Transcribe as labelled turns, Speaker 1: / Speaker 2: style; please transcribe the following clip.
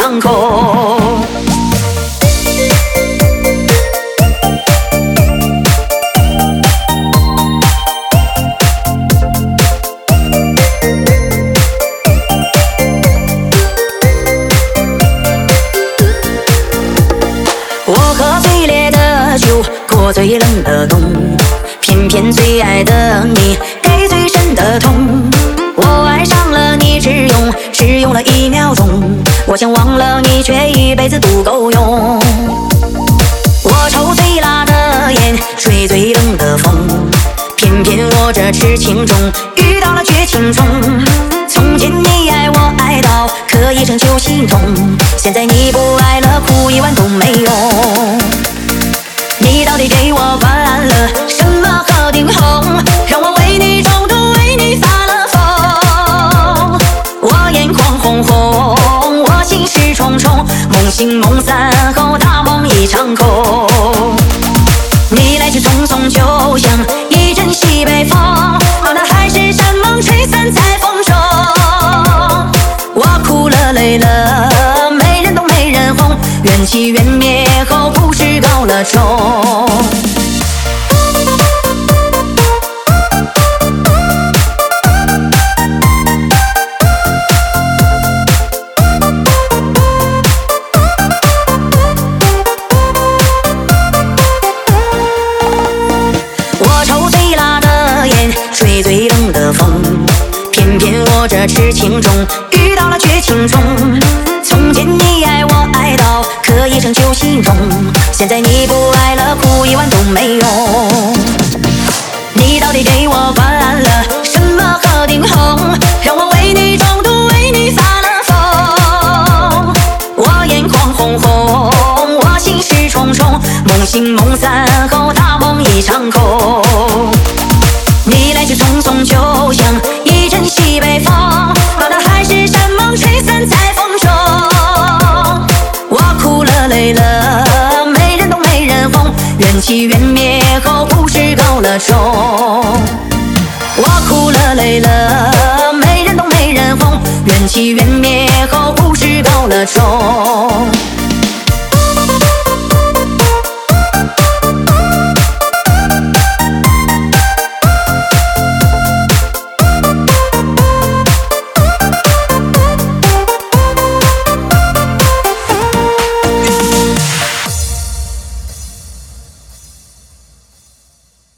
Speaker 1: 场空。我喝最烈的酒，过最冷的冬，偏偏最爱的你给最深的痛。我爱上了你，只用了1秒钟，我想忘了你，却一辈子不够用。我抽最辣的烟，吹最冷的风，偏偏我这痴情中遇到了绝情虫。从前你爱我爱到可以拯救心痛，现在你不爱了，哭1万都没用。你到底给我灌了什么鹤顶红，让我为你中毒，为你撒了疯。我眼眶红红，我心事重重，梦醒梦散后，大梦一场空。你来去匆匆，就像一阵西北风，好那海誓山盟吹散在风中。我哭了累了，没人懂没人哄，缘起缘灭后，故事告了终。我抽最辣的烟，吹最冷的风，偏偏我这痴情中遇到了绝情虫。从前你爱我爱到可以拯救心痛，现在你不爱了，哭1万都没用。你到底给我灌了什么鹤顶红，让我为你中毒，为你撒了疯。我眼眶红红，我心事重重，梦醒梦散后，大梦一场空。你来去匆匆，就像一阵西北风，把那海誓山盟吹散在风中。我哭了累了，没人懂没人哄，缘起缘灭后，故事告了终。我哭了累了，没人懂没人哄，缘起缘灭后，故事告了终。